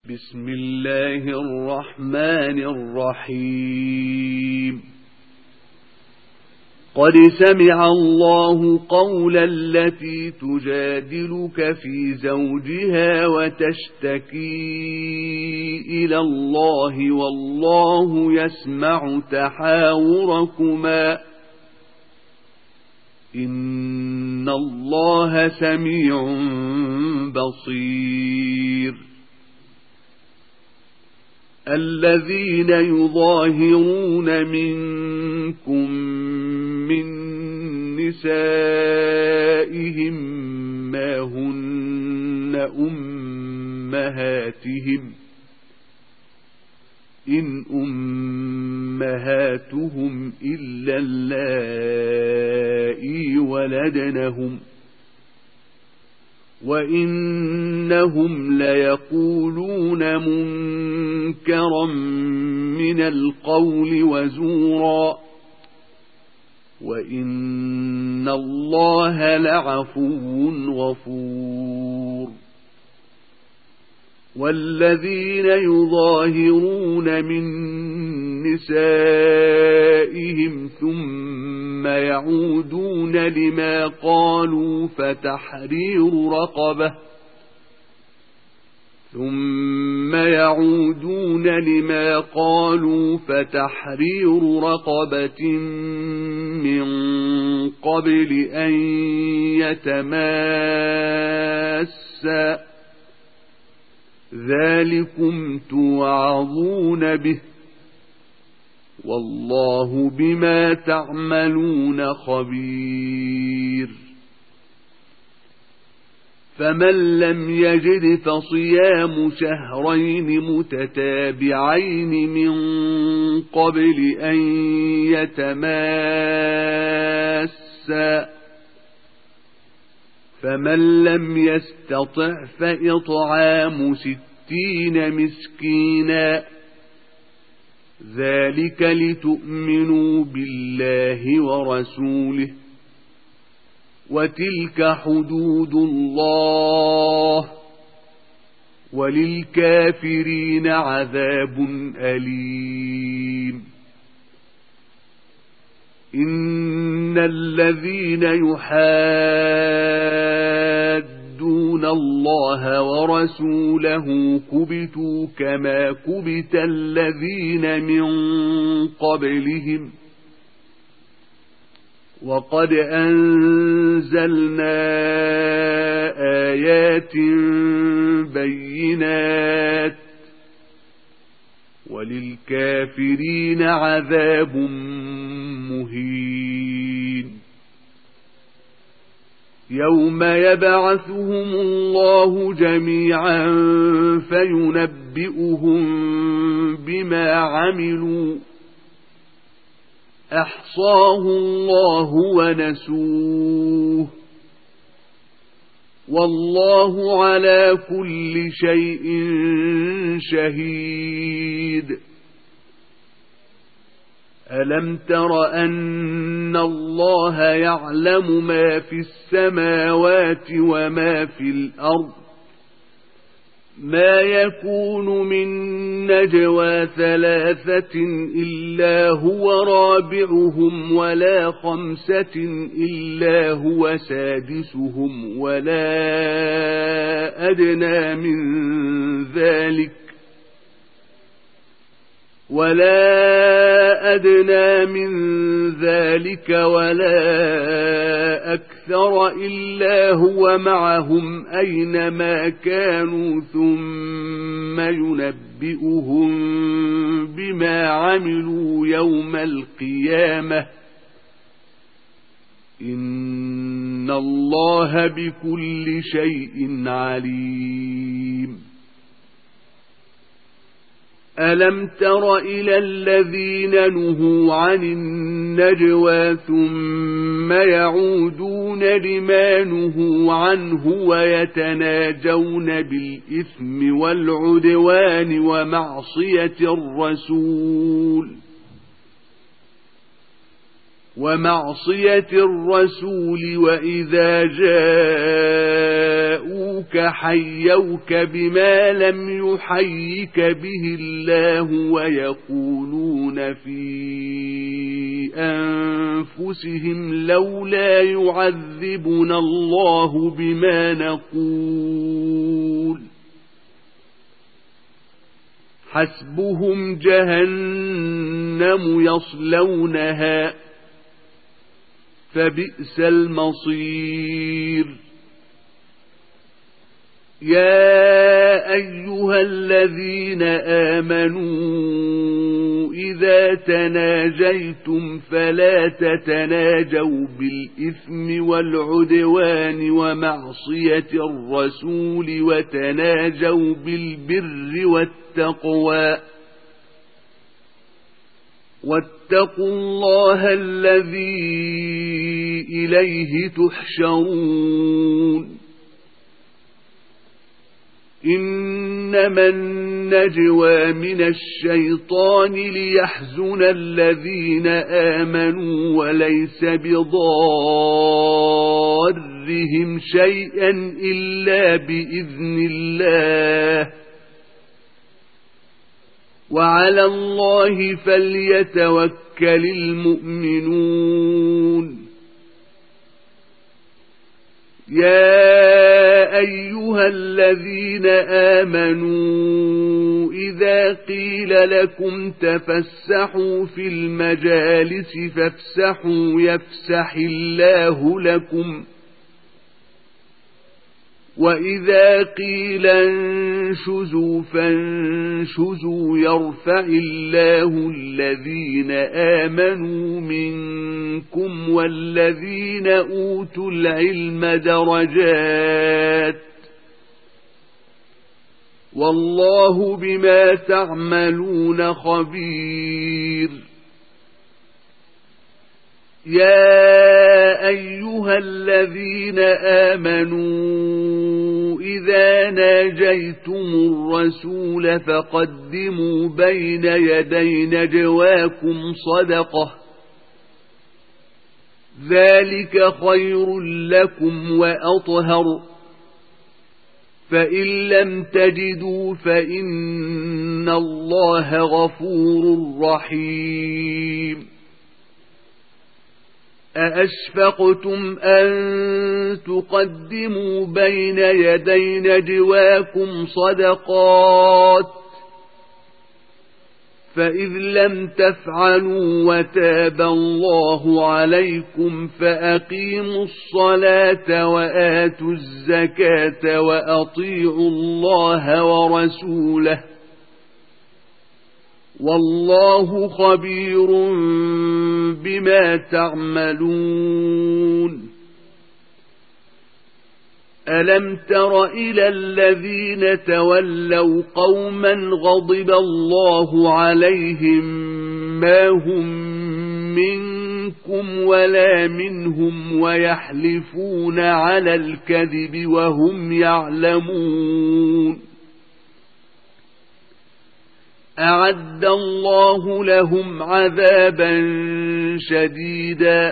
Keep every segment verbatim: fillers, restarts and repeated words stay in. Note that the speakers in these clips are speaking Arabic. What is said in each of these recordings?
بسم الله الرحمن الرحيم قد سمع الله قول التي تجادلك في زوجها وتشتكي إلى الله والله يسمع تحاوركما إن الله سميع بصير الذين يظاهرون منكم من نسائهم ما هن أمهاتهم إن أمهاتهم إلا اللائي ولدنهم وإنهم ليقولون منكرا من القول وزورا وإن الله لعفو غفور والذين يظاهرون من نسائهم ثم يعودون لما قالوا فتحرير رقبة ثم يعودون لما قالوا فتحرير رقبة من قبل أن يتماسا ذلكم توعظون به والله بما تعملون خبير فمن لم يجد فصيام شهرين متتابعين من قبل أن يتماسا فمن لم يستطع فإطعام ستين مسكينا ذلك لتؤمنوا بالله ورسوله وتلك حدود الله وللكافرين عذاب أليم إن الذين يحادون الله ورسوله كبتوا كما كبت الذين من قبلهم وقد أنزلنا آيات بينات وللكافرين عذاب مهين يوم يبعثهم الله جميعا فينبئهم بما عملوا أحصاه الله ونسوه والله على كل شيء شهيد ألم تر أن الله يعلم ما في السماوات وما في الأرض ما يكون من نجوى ثلاثة إلا هو رابعهم ولا خمسة إلا هو سادسهم ولا أدنى من ذلك ولا أدنى من ذلك ولا أكثر إلا هو معهم أينما كانوا ثم ينبئهم بما عملوا يوم القيامة إن الله بكل شيء عليم ألم تر إلى الذين نهوا عن النجوى ثم يعودون لما نهوا عنه ويتناجون بالإثم والعدوان ومعصية الرسول ومعصية الرسول وإذا جاءوك جاءوك حيوك بما لم يحيك به الله ويقولون في أنفسهم لولا يعذبنا الله بما نقول حسبهم جهنم يصلونها فبئس المصير يا أيها الذين آمنوا إذا تناجيتم فلا تتناجوا بالإثم والعدوان ومعصية الرسول وتناجوا بالبر والتقوى واتقوا الله الذي إليه تحشرون إنما النجوى من الشيطان ليحزن الذين آمنوا وليس بضارهم شيئا إلا بإذن الله وعلى الله فليتوكل المؤمنون يا أيها الذين آمنوا إذا قيل لكم تفسحوا في المجالس فافسحوا يفسح الله لكم وإذا قيل انشزوا فانشزوا يرفع الله الذين آمنوا منكم والذين أوتوا العلم درجات والله بما تعملون خبير يا أيها الذين آمنوا إذا ناجيتم الرسول فقدموا بين يدي نجواكم صدقة ذلك خير لكم وأطهر فإن لم تجدوا فإن الله غفور رحيم أأشفقتم أن تقدموا بين يدي نجواكم صدقات فإذ لم تفعلوا وتاب الله عليكم فأقيموا الصلاة وآتوا الزكاة وأطيعوا الله ورسوله والله خبير بما تعملون ألم تر إلى الذين تولوا قوما غضب الله عليهم ما هم منكم ولا منهم ويحلفون على الكذب وهم يعلمون أعد الله لهم عذابا شديدا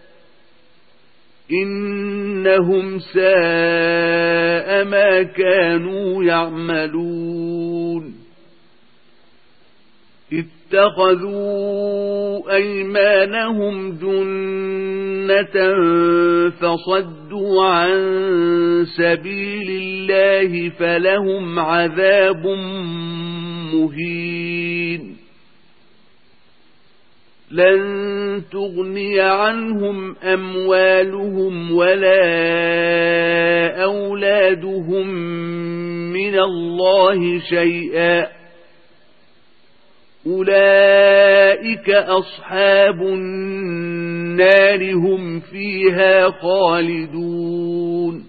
إنهم ساء ما كانوا يعملون اتخذوا أيمانهم جنة فصدوا عن سبيل الله فلهم عذاب مهين لن تغني عنهم أموالهم ولا أولادهم من الله شيئا أولئك أصحاب النار هم فيها خالدون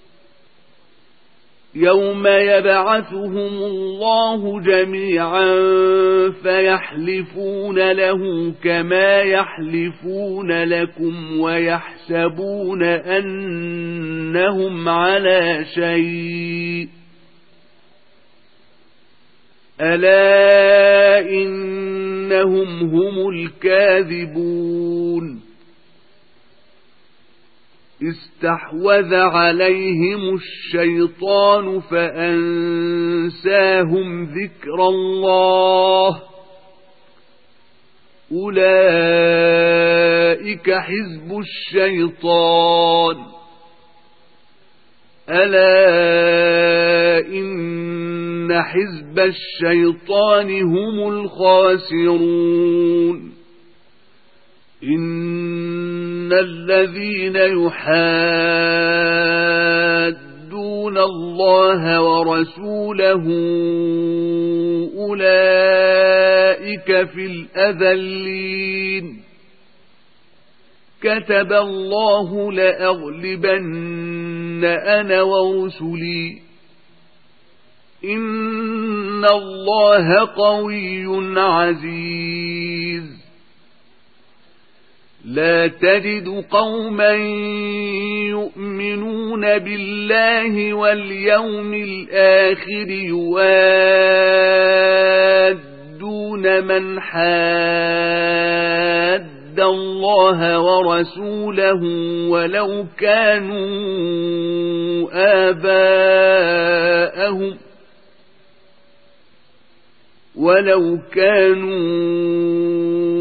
يوم يبعثهم الله جميعا فيحلفون له كما يحلفون لكم ويحسبون أنهم على شيء ألا إنهم هم الكاذبون استحوذ عليهم الشيطان فأنساهم ذكر الله أولئك حزب الشيطان ألا إن حزب الشيطان هم الخاسرون إن الذين يحادون الله ورسوله أولئك في الأذلين كتب الله لأغلبن أنا ورسلي إن الله قوي عزيز لا تجد قوما يؤمنون بالله واليوم الآخر يوادون من حاد الله ورسوله ولو كانوا آباءهم ولو كانوا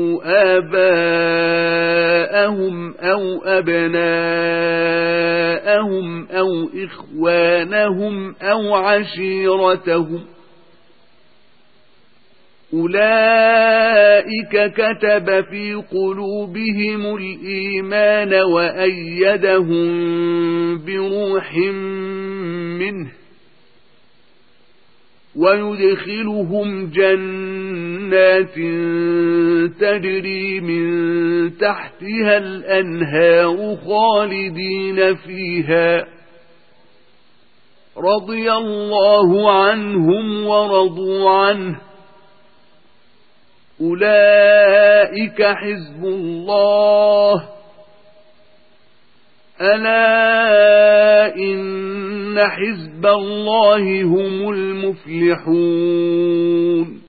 آباءهم أو أبناءهم أو إخوانهم أو عشيرتهم أولئك كتب في قلوبهم الإيمان وأيدهم بروح منه ويدخلهم جنات تجري من تحتها الأنهار خالدين فيها رضي الله عنهم ورضوا عنه أولئك حزب الله ألا إن حزب الله هم المفلحون